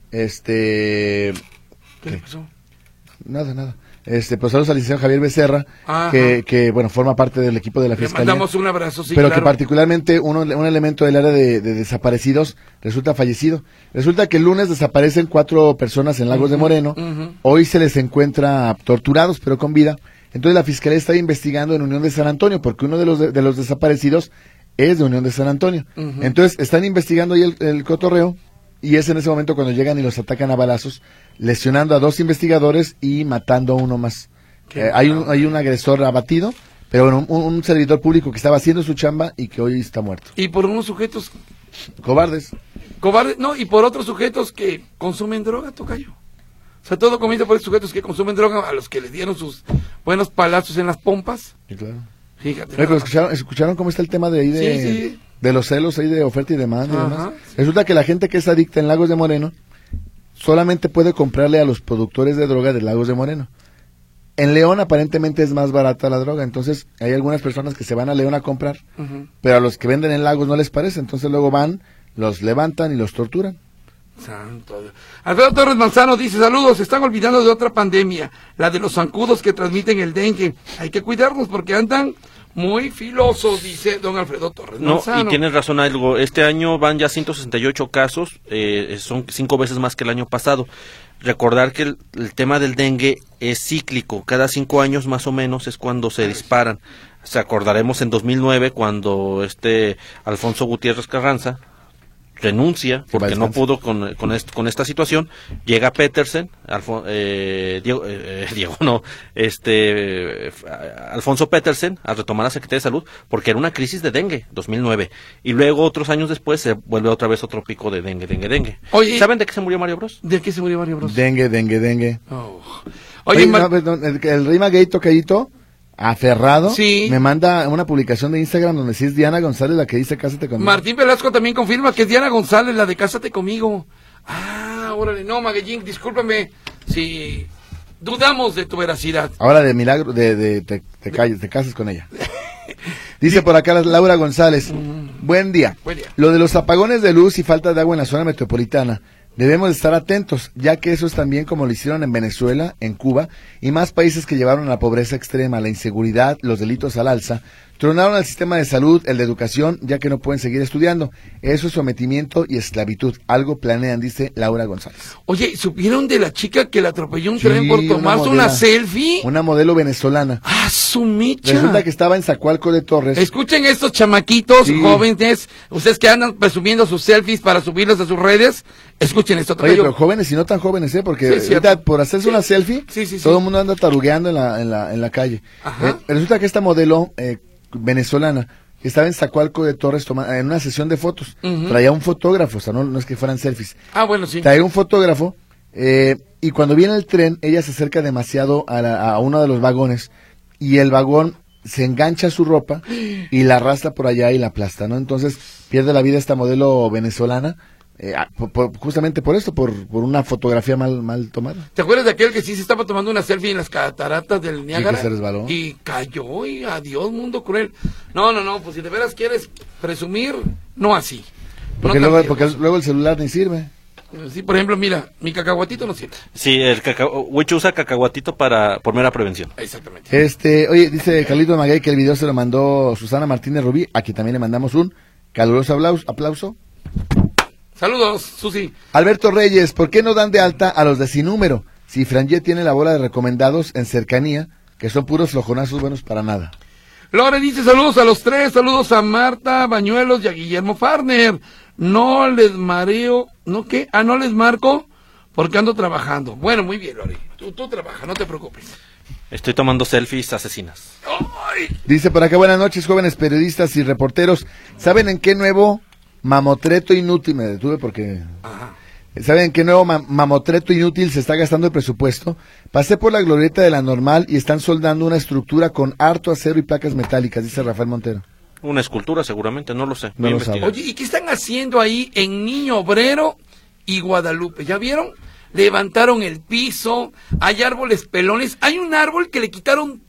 Este... ¿Qué le pasó? Nada, nada. Este, pues saludos al licenciado Javier Becerra, Ajá. que, que, bueno, forma parte del equipo de la Le Fiscalía. mandamos un abrazo, sí, pero claro. que particularmente uno, un elemento del área de, de desaparecidos resulta fallecido. Resulta que el lunes desaparecen cuatro personas en Lagos de Moreno. Ujú. Hoy se les encuentra torturados, pero con vida. Entonces la Fiscalía está investigando en Unión de San Antonio, porque uno de los, de, de los desaparecidos es de Unión de San Antonio. Ujú. Entonces están investigando ahí el, el cotorreo, y es en ese momento cuando llegan y los atacan a balazos, lesionando a dos investigadores y matando a uno más. Eh, hay, un, hay un agresor abatido, pero bueno, un, un servidor público que estaba haciendo su chamba y que hoy está muerto. Y por unos sujetos Cobardes. cobardes, no, y por otros sujetos que consumen droga, tocayo. O sea, todo comienza por esos sujetos que consumen droga, a los que les dieron sus buenos palazos en las pompas. Sí, claro. Fíjate. Oye, pero nada escucharon, escucharon cómo está el tema de ahí de, Sí, sí. de los celos ahí de oferta y demanda y Ajá, demás. sí. Resulta que la gente que es adicta en Lagos de Moreno solamente puede comprarle a los productores de droga de Lagos de Moreno. En León aparentemente es más barata la droga, entonces hay algunas personas que se van a León a comprar, más. Ujú. pero a los que venden en Lagos no les parece, entonces luego van, los levantan y los torturan. Santo Dios. Alfredo Torres Manzano dice, saludos, se están olvidando de otra pandemia, la de los zancudos que transmiten el dengue. Hay que cuidarnos porque andan muy filosos, dice don Alfredo Torres No, Manzano. y tienes razón algo. Este año van ya ciento sesenta y ocho casos, eh, son cinco veces más que el año pasado. Recordar que el, el tema del dengue es cíclico, cada cinco años más o menos es cuando se disparan. Se acordaremos en dos mil nueve cuando este Alfonso Gutiérrez Carranza renuncia porque no pudo con, con, est, con esta situación, llega Petersen, Alfon, eh, Diego, eh, Diego no, este, eh, Alfonso Petersen a retomar la Secretaría de Salud porque era una crisis de dengue, dos mil nueve, y luego otros años después se vuelve otra vez otro pico de dengue, dengue, dengue. Oye, ¿saben de qué se murió Mario Bros? ¿de qué se murió Mario Bros? Dengue, dengue, dengue. Oh. Oye, Oye, no, Mar- perdón, el, el Rey Magueito Cayito, aferrado, Sí. me manda una publicación de Instagram donde sí es Diana González la que dice Cásate conmigo. Martín Velasco también confirma que es Diana González, la de Cásate conmigo. Ah, órale, no, Maguellín, discúlpame si dudamos de tu veracidad. Ahora de milagro, de, de te, te, calles, te casas con ella. Dice por acá Laura González, buen día. Buen día. Lo de los apagones de luz y falta de agua en la zona metropolitana, debemos de estar atentos, ya que eso es también como lo hicieron en Venezuela, en Cuba, y más países que llevaron a la pobreza extrema, la inseguridad, los delitos al alza, tronaron al sistema de salud, el de educación, ya que no pueden seguir estudiando. Eso es sometimiento y esclavitud. Algo planean, dice Laura González. Oye, ¿supieron de la chica que la atropelló un Sí, tren por una tomarse una, modela. selfie? Una modelo venezolana. Ah, su micha. Resulta que estaba en Zacualco de Torres. Escuchen estos chamaquitos Sí. jóvenes, ustedes que andan presumiendo sus selfies para subirlos a sus redes, escuchen esto. Oye, tocayo. pero jóvenes y no tan jóvenes, ¿eh? Porque Sí, es cierto. ahorita por hacerse Sí. una selfie, Sí, sí, sí. todo el mundo anda tarugueando en la, en la, en la calle. Ajá. Eh, resulta que esta modelo eh, venezolana estaba en Zacualco de Torres toma- en una sesión de fotos. Ujú. Traía un fotógrafo, o sea, no, no es que fueran selfies. Ah, bueno, sí. Traía un fotógrafo eh, y cuando viene el tren, ella se acerca demasiado a, la- a uno de los vagones y el vagón se engancha a su ropa y la arrastra por allá y la aplasta, ¿no? Entonces pierde la vida esta modelo venezolana. Eh, ah, por- por- justamente por esto, por, por una fotografía mal, mal tomada. ¿Te acuerdas de aquel que sí se estaba tomando una selfie en las cataratas del Niágara? que se resbaló. Y cayó y adiós, mundo cruel. No, no, no, pues si de veras quieres presumir, no así. Porque, No luego, tan porque viejos. luego el celular ni sirve. Sí, por ejemplo, mira, mi cacahuatito no sirve. Sí, el cacao, Huicho usa cacahuatito para por mera prevención. Exactamente. Este, oye, dice Carlito Maguey que el video se lo mandó Susana Martínez Rubí. Aquí también le mandamos un caluroso aplauso. aplauso. Saludos, Susi. Alberto Reyes, ¿por qué no dan de alta a los de sin número? Si Frangé tiene la bola de recomendados en cercanía, que son puros flojonazos buenos para nada. Lore dice saludos a los tres, saludos a Marta Bañuelos y a Guillermo Farner. No les mareo, ¿no qué? Ah, no les marco porque ando trabajando. Bueno, muy bien, Lore. Tú, tú trabaja, no te preocupes. Estoy tomando selfies asesinas. ¡Ay! Dice por acá, buenas noches, jóvenes periodistas y reporteros. ¿Saben en qué nuevo mamotreto inútil? Me detuve porque... Ajá. ¿Saben en qué nuevo ma- mamotreto inútil se está gastando el presupuesto? Pasé por la glorieta de la Normal y están soldando una estructura con harto acero y placas metálicas, dice Rafael Montero. Una escultura seguramente, no lo sé. No Voy a lo investigar. Oye, ¿y qué están haciendo ahí en Niño Obrero y Guadalupe? ¿Ya vieron? Levantaron el piso, hay árboles pelones, hay un árbol que le quitaron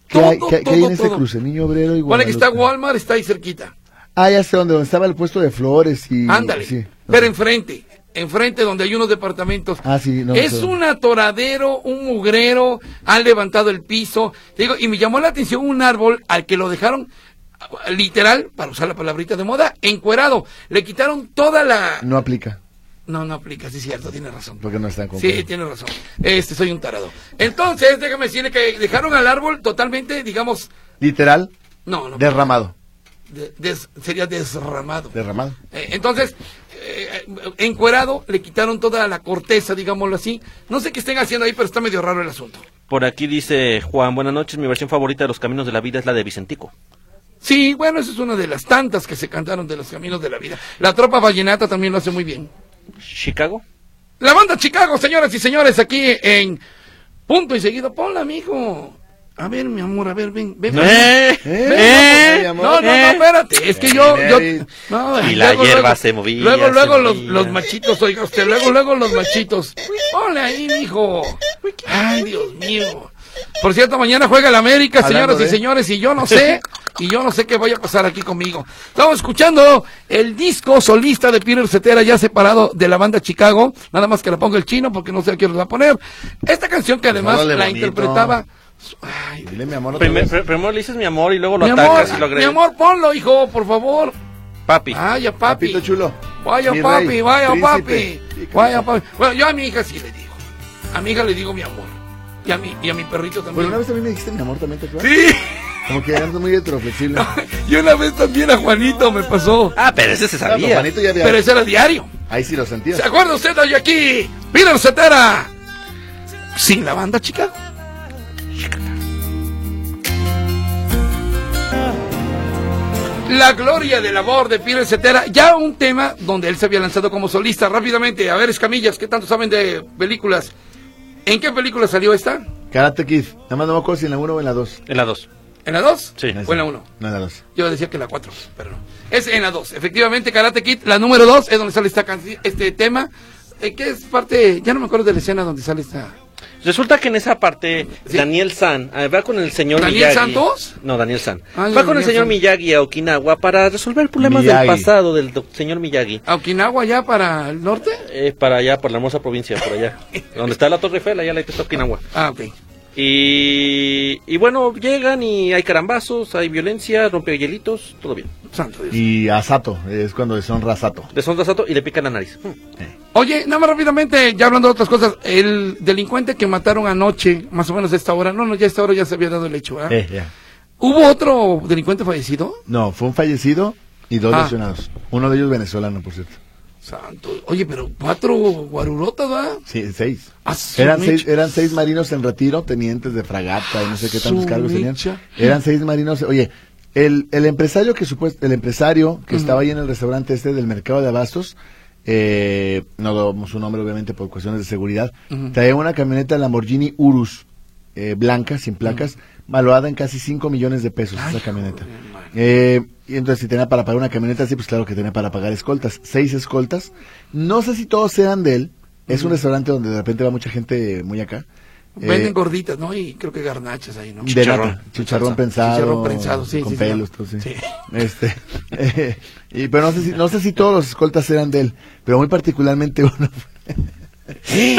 ¿Qué todo, hay, qué, todo, ¿qué hay en ese todo. cruce? Niño Obrero y Bueno, que está Guadalupe. Walmart, está ahí cerquita. Ah, ya sé dónde, donde estaba el puesto de flores y... Ándale, sí. pero enfrente, enfrente donde hay unos departamentos. Ah, sí, no. Es no sé. un atoradero, un mugrero, han levantado el piso. Te digo, y me llamó la atención un árbol al que lo dejaron, literal, para usar la palabrita de moda, encuerado. Le quitaron toda la... No aplica, No, no aplica, sí es cierto, tiene razón. porque no está en Sí, tiene razón. Este, soy un tarado. Entonces, déjame decirle que dejaron al árbol totalmente, digamos, Literal, no, no. derramado. de- des- sería desramado. Derramado. Eh, entonces, eh, encuerado, le quitaron toda la corteza, digámoslo así. No sé qué estén haciendo ahí, pero está medio raro el asunto. Por aquí dice Juan, buenas noches, mi versión favorita de Los Caminos de la Vida es la de Vicentico. Sí, bueno, esa es una de las tantas que se cantaron de los caminos de la vida. La tropa vallenata también lo hace muy bien. Chicago. La banda Chicago, señoras y señores, aquí en Punto y Seguido. Ponla, mijo. A ver, mi amor, a ver, ven, ven. ¡Eh! ven. ¿Eh? No, no, no, espérate, es que yo, yo, no, Y la luego, hierba luego, se movía, luego, se luego los, movía. los machitos, oiga usted, luego, luego los machitos. Ponle ahí, mijo. Ay, Dios mío. Por cierto, mañana juega el América, Hablando señoras y de- señores, y yo no sé, y yo no sé qué vaya a pasar aquí conmigo. Estamos escuchando el disco solista de Peter Cetera, ya separado de la banda Chicago, nada más que la ponga el chino, porque no sé a quién los va a poner. Esta canción que además Háblale la bonito. interpretaba... Ay, Dile mi amor otra Primer- vez. pr- primero le dices mi amor y luego lo mi atacas amor, y lo mi agregas. amor, ponlo, hijo, por favor. Papi. Vaya, papi. Papito chulo. Vaya, Mi papi, rey, vaya, príncipe. papi. Sí, que Vaya, no. papi. Bueno, yo a mi hija sí le digo. A mi hija le digo mi amor. Y a mi, y a mi perrito también. Bueno, una vez también me dijiste mi amor, también te acuerdas. Sí. Como que andas muy heteroflexible. Y una vez también a Juanito me pasó. Ah, pero ese se Ah, pero sabía. Juanito ya había... Pero ese era diario. Ahí sí lo sentías. ¿Se acuerda usted de aquí? Peter Cetera. Sin la banda Chicago. La gloria del amor de Peter Cetera, ya un tema donde él se había lanzado como solista. Rápidamente, a ver, Escamillas, ¿qué tanto saben de películas? ¿En qué película salió esta? Karate Kid. Nada más no me acuerdo si en la uno o en la dos. En la dos. ¿En la dos? Sí. ¿O en la uno? No en la dos. Yo decía que la cuatro, pero no. Es en la dos. Efectivamente, Karate Kid, la número dos es donde sale esta canci- este tema, eh, que es parte, ya no me acuerdo de la escena donde sale esta... Resulta que en esa parte Sí. Daniel San eh, va con el señor ¿Daniel Miyagi. Santos? No, Daniel San. Ah, va con el Daniel señor San. Miyagi a Okinawa para resolver problemas Miyagi. del pasado del doc- señor Miyagi. ¿A Okinawa ya para el norte? Eh, para allá, por la hermosa provincia, por allá. Donde está la Torre Eiffel, allá la está Okinawa. Ah, ok. Y, y bueno, llegan y hay carambazos, hay violencia, rompehielitos, todo bien. Santo Dios. Y a Sato, es cuando deshonra a Sato. Deshonra a Sato y le pican la nariz. Hmm. Oye, nada más rápidamente, ya hablando de otras cosas, el delincuente que mataron anoche, más o menos a esta hora, no, no, ya a esta hora ya se había dado el hecho, ¿verdad? Eh, ya. ¿Hubo otro delincuente fallecido? No, fue un fallecido y dos Ah. lesionados. Uno de ellos venezolano, por cierto. Santo, oye, pero cuatro guarurotas, ¿verdad? Sí, seis. Ah, su Eran mecha. seis, eran seis marinos en retiro, tenientes de fragata y no sé qué tantos Su cargos tenían. mecha. Eran seis marinos. Oye, el, el empresario que supuest, el empresario que Ujú. estaba ahí en el restaurante este del mercado de abastos, eh, no damos su nombre obviamente por cuestiones de seguridad, Ujú. traía una camioneta Lamborghini Urus eh, blanca, sin placas, valuada en casi cinco millones de pesos Ay, esa camioneta. joder, man. Eh, y entonces si tenía para pagar una camioneta así, pues claro que tenía para pagar escoltas, seis escoltas. No sé si todos sean de él. Es un Ujú. restaurante donde de repente va mucha gente muy acá. Venden Eh, gorditas, ¿no? Y creo que garnachas ahí, ¿no? de Chicharrón. nata, chicharrón Salsa. prensado, Chicharrón prensado, sí, con sí, pelos, sí. todo, sí. Sí. Este, eh, y pero no sé si no sé si todos los escoltas eran de él, pero muy particularmente uno. ¡Eh!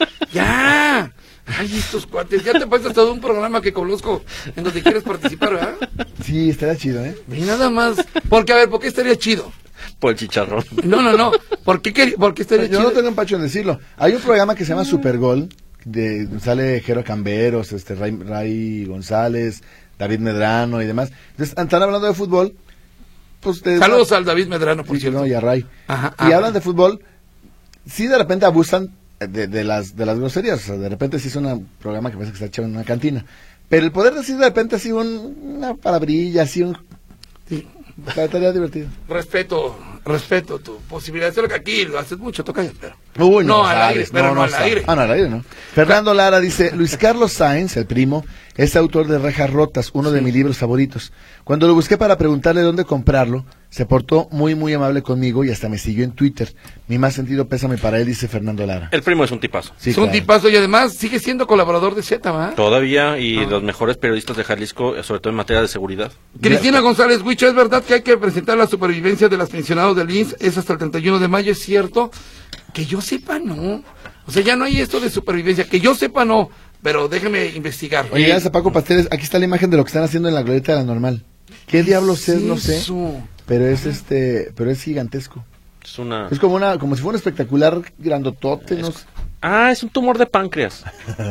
¡Ya! Ay, estos cuates, ya te pasas todo un programa que conozco en donde quieres participar, ¿verdad? Sí, estaría chido, ¿eh? Y nada más. Porque, a ver, ¿por qué estaría chido? Por el chicharrón. No, no, no. ¿Por qué, quer- por qué estaría Yo chido? no tengo empacho en decirlo. Hay un programa que se llama Supergol, de sale Jero Camberos, este Ray, Ray González, David Medrano y demás. Entonces, están hablando de fútbol. Pues de- Saludos al David Medrano, por Sí, cierto. no, y a Ray. Ajá, y ah, hablan de fútbol. Sí, de repente abusan de, de las de las groserías. O sea, de repente sí es un programa que parece que está echado en una cantina. Pero el poder decir de repente así un, una palabrilla, así un... sí. Estaría divertido. Respeto, respeto tu posibilidad. Solo que aquí lo haces mucho, toca pero. Uy, no, al sabes, aire, pero no, al sabes. aire. Ah, no, al aire, ¿no? Fernando Lara dice, Luis Carlos Sáenz, el primo, es autor de Rejas Rotas, uno de mis libros favoritos. Cuando lo busqué para preguntarle dónde comprarlo, Se portó muy, muy amable conmigo y hasta me siguió en Twitter. Mi más sentido pésame para él, dice Fernando Lara. El primo es un tipazo. Sí, es un claro. tipazo y además sigue siendo colaborador de Z, ¿va? Todavía, y Ah. los mejores periodistas de Jalisco, sobre todo en materia de seguridad. Cristina González Huicho, ¿es verdad que hay que presentar la supervivencia de los pensionados del I M S S? Es hasta el treinta y uno de mayo, ¿es cierto? Que yo sepa, no. O sea, ya no hay esto de supervivencia. Que yo sepa, no. Pero déjeme investigar. Oye, gracias a Paco Pasteles, aquí está la imagen de lo que están haciendo en la glorieta de la Normal. ¿Qué diablos es? No sé. Eso. Pero es este, pero es gigantesco. Es una... Es como una, como si fuera un espectacular grandotote, no sé. Ah, es un tumor de páncreas.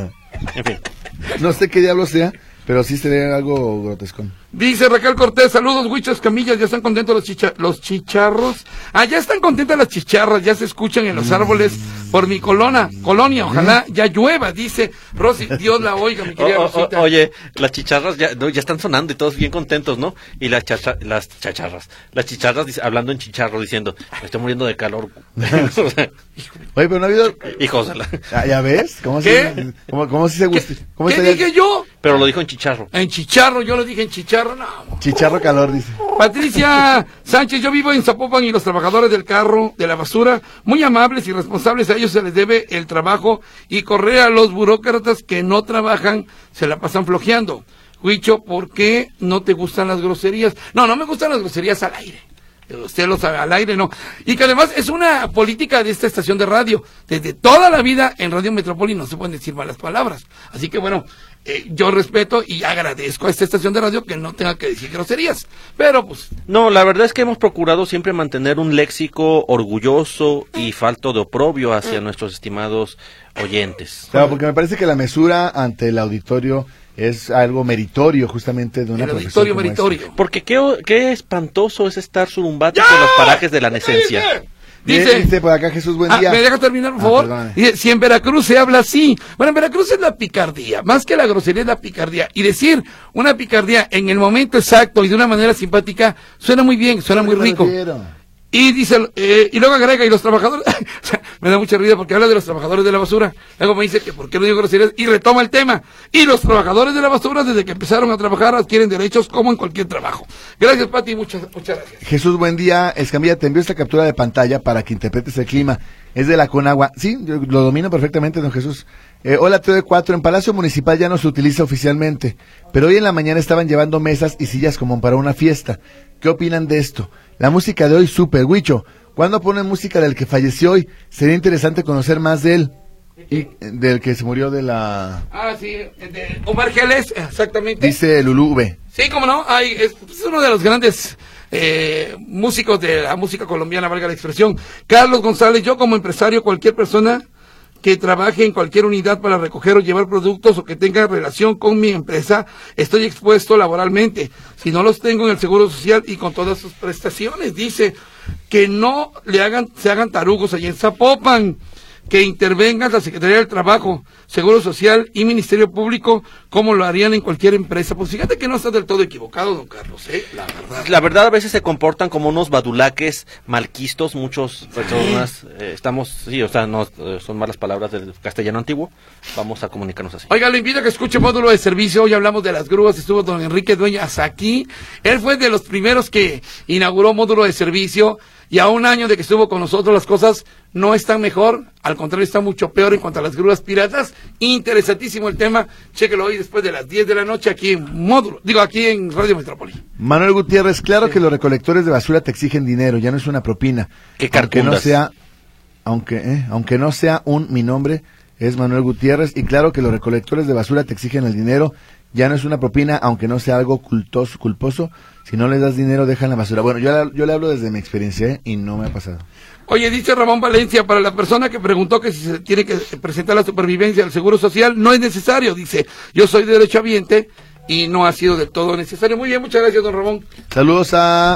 En fin. No sé qué diablo sea, pero sí se ve algo grotesco. Dice Raquel Cortés, saludos, Huichos Camillas, ya están contentos los, chicha los chicharros. Ah, ya están contentas las chicharras, ya se escuchan en los árboles por mi colona, colonia, ojalá ya llueva, dice Rosy, Dios la oiga, mi querida O- o- Rosita. oye, las chicharras ya, no, ya están sonando y todos bien contentos, ¿no? Y las, chacha- las chacharras, las chicharras dice- hablando en chicharro, diciendo, me estoy muriendo de calor. O sea, Oye, pero no ha habido... hijos de la... Ah, ¿ya ves? ¿Cómo ¿Qué? Se, cómo, cómo si se ¿Qué, gusta? ¿Cómo ¿qué estaría- dije yo? Pero lo dijo en chicharro. En chicharro, yo lo dije en chicharro, no. Chicharro calor, dice. Patricia Sánchez, yo vivo en Zapopan y los trabajadores del carro de la basura, muy amables y responsables, a ellos se les debe el trabajo y correr a los burócratas que no trabajan, se la pasan flojeando. Huicho, ¿por qué no te gustan las groserías? No, no me gustan las groserías al aire. Usted lo sabe, al aire no. Y que además es una política de esta estación de radio. Desde toda la vida en Radio Metrópoli no se pueden decir malas palabras. Así que bueno, eh, yo respeto y agradezco a esta estación de radio que no tenga que decir groserías. Pero pues... No, la verdad es que hemos procurado siempre mantener un léxico orgulloso y falto de oprobio hacia nuestros estimados oyentes. Claro, porque me parece que la mesura ante el auditorio es algo meritorio justamente de una El profesión auditorio como esta. meritorio. Porque qué, o- qué espantoso es estar surumbate ¡Ya! por los parajes de la necencia. Dice, Dice, dice por acá Jesús, buen ah, día. ¿me deja terminar, por Ah, favor? perdóname. Dice, si en Veracruz se habla así. Bueno, en Veracruz es la picardía. Más que la grosería es la picardía. Y decir una picardía en el momento exacto y de una manera simpática suena muy bien, suena muy ¿A qué me rico. refiero? Y dice, eh, y luego agrega, y los trabajadores, o sea, me da mucha risa porque habla de los trabajadores de la basura. Luego me dice que por qué no digo groserías, y retoma el tema. Y los trabajadores de la basura, desde que empezaron a trabajar, adquieren derechos como en cualquier trabajo. Gracias, Pati, muchas, muchas gracias. Jesús, buen día. Escamilla, te envío esta captura de pantalla para que interpretes el clima. Es de la Conagua. Sí, yo lo domino perfectamente, don Jesús. Eh, hola, T V cuatro. En Palacio Municipal ya no se utiliza oficialmente, pero hoy en la mañana estaban llevando mesas y sillas como para una fiesta. ¿Qué opinan de esto? La música de hoy, súper, Huicho. ¿Cuándo ponen música del que falleció hoy? Sería interesante conocer más de él. Y del que se murió de la... Ah, sí, de Omar Geles, exactamente. Dice Lulú V. Sí, cómo no, hay, es, es uno de los grandes eh, músicos de la música colombiana, valga la expresión. Carlos González, yo como empresario, cualquier persona que trabaje en cualquier unidad para recoger o llevar productos o que tenga relación con mi empresa, estoy expuesto laboralmente. Si no los tengo en el Seguro Social y con todas sus prestaciones, dice que no le hagan, se hagan tarugos allí en Zapopan, que intervengan la Secretaría del Trabajo, Seguro Social y Ministerio Público, como lo harían en cualquier empresa. Pues fíjate que no estás del todo equivocado, don Carlos, ¿eh? La verdad. La verdad, a veces se comportan como unos badulaques malquistos, muchas personas, eh, estamos, sí, o sea, no eh, son malas palabras del castellano antiguo, vamos a comunicarnos así. Oiga, le invito a que escuche Módulo de Servicio. Hoy hablamos de las grúas. Estuvo don Enrique Dueñas aquí. Él fue de los primeros que inauguró Módulo de Servicio. Y a un año de que estuvo con nosotros, las cosas no están mejor. Al contrario, está mucho peor en cuanto a las grúas piratas. Interesantísimo el tema. Chéquelo hoy después de las diez de la noche aquí en Módulo. Digo, aquí en Radio Metrópoli. Manuel Gutiérrez, claro que los recolectores de basura te exigen dinero, ya no es una propina. Qué aunque no carcundas. sea, aunque, eh, aunque no sea un, mi nombre es Manuel Gutiérrez, y claro que los recolectores de basura te exigen el dinero, ya no es una propina, aunque no sea algo cultoso, culposo. Si no les das dinero, dejan la basura. Bueno, yo, la- yo le hablo desde mi experiencia, ¿eh? Y no me ha pasado. Oye, dice Ramón Valencia, para la persona que preguntó que si se tiene que presentar la supervivencia del Seguro Social, no es necesario. Dice, yo soy derechohabiente y no ha sido del todo necesario. Muy bien, muchas gracias, don Ramón. Saludos a...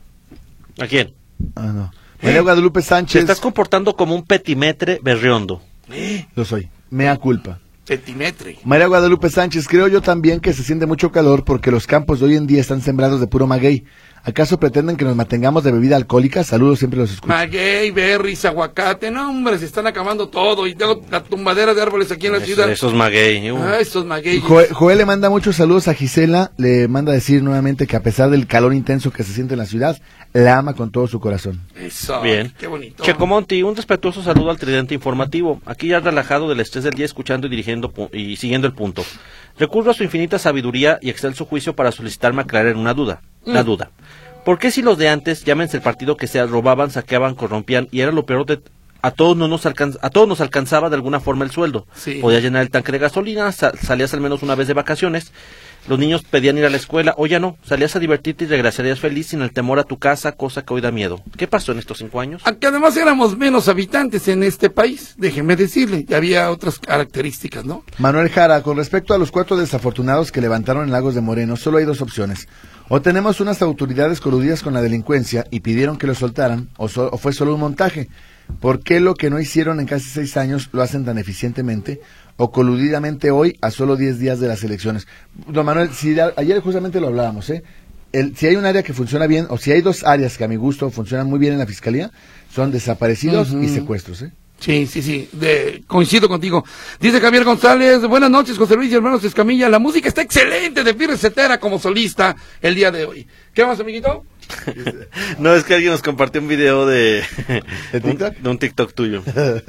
¿A quién? Ah, no. María Guadalupe Te Sánchez. estás comportando como un petimetre berriondo. Lo soy. Mea culpa. Centimetre. María Guadalupe Sánchez, creo yo también que se siente mucho calor porque los campos de hoy en día están sembrados de puro maguey. ¿Acaso pretenden que nos mantengamos de bebida alcohólica? Saludos, siempre los escucho. Maguey, berries, aguacate, no hombre, se están acabando todo. Y tengo la tumbadera de árboles aquí en la Eso- ciudad. Esos maguey. uh. Ah, estos magueyes. Joel, Joel le manda muchos saludos a Gisela, le manda decir nuevamente que a pesar del calor intenso que se siente en la ciudad, la ama con todo su corazón. Eso, Bien. qué bonito. Checomonti, un respetuoso saludo al tridente informativo. Aquí ya relajado del estrés del día, escuchando y dirigiendo pu- y siguiendo el punto. Recurro a su infinita sabiduría y excelso juicio para solicitarme aclarar una duda. La Mm. duda. ¿Por qué si los de antes, llámense el partido que sea, robaban, saqueaban, corrompían y era lo peor de... A todos, no nos alcanz- a todos nos alcanzaba de alguna forma el sueldo? Sí. Podías llenar el tanque de gasolina, sa- salías al menos una vez de vacaciones, los niños pedían ir a la escuela, o ya no, salías a divertirte y regresarías feliz sin el temor a tu casa, cosa que hoy da miedo. ¿Qué pasó en estos cinco años? Aunque además éramos menos habitantes en este país, déjenme decirle, y había otras características, ¿no? Manuel Jara, con respecto a los cuatro desafortunados que levantaron en Lagos de Moreno, solo hay dos opciones. O tenemos unas autoridades coludidas con la delincuencia y pidieron que lo soltaran, o, so- o fue solo un montaje. ¿Por qué lo que no hicieron en casi seis años lo hacen tan eficientemente o coludidamente hoy a solo diez días de las elecciones? Don Manuel, si a- ayer justamente lo hablábamos, ¿eh? El, si hay un área que funciona bien, o si hay dos áreas que a mi gusto funcionan muy bien en la Fiscalía, son desaparecidos Ujú. y secuestros, ¿eh? Sí, sí, sí, de, coincido contigo. Dice Javier González, buenas noches, José Luis y hermanos Escamilla. La música está excelente de Pires Cetera como solista el día de hoy. ¿Qué más, amiguito? No, es que alguien nos compartió un video de... ¿De TikTok? Un, de un TikTok tuyo.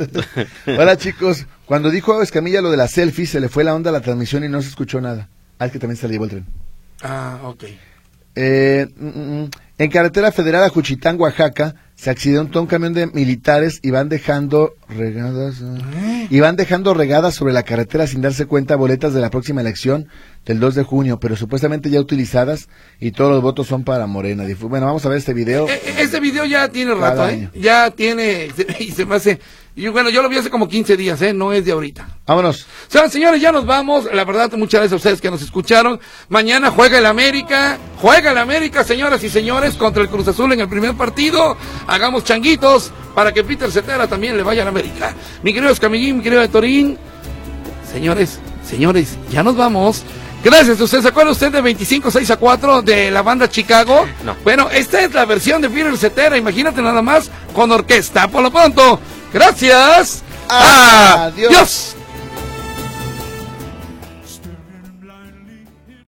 Hola chicos, cuando dijo Escamilla lo de la selfie, se le fue la onda a la transmisión y no se escuchó nada. Ah, es que también se le llevó el tren. Ah, ok. Eh, mm, mm, en carretera federal a Juchitán, Oaxaca, se accidentó un camión de militares y van dejando regadas eh, y van dejando regadas sobre la carretera sin darse cuenta boletas de la próxima elección del dos de junio, pero supuestamente ya utilizadas y todos los votos son para Morena. Difu- Bueno, vamos a ver este video. E- e- Este video ya tiene rato, Cada ¿eh? año. Ya tiene, y se me hace, y bueno, yo lo vi hace como quince días, ¿eh? No es de ahorita. Vámonos. Señoras, señores, ya nos vamos. La verdad, muchas gracias a ustedes que nos escucharon. Mañana juega el América. Juega el América, señoras y señores, contra el Cruz Azul en el primer partido. Hagamos changuitos para que Peter Cetera también le vaya a la América. Mi querido Escamillín, mi querido Torín. Señores, señores, ya nos vamos. Gracias, ¿usted se acuerda usted de veinticinco seis a cuatro de la banda Chicago? No. Bueno, esta es la versión de Peter Cetera, imagínate nada más, con orquesta. Por lo pronto, gracias. Adiós. Adiós.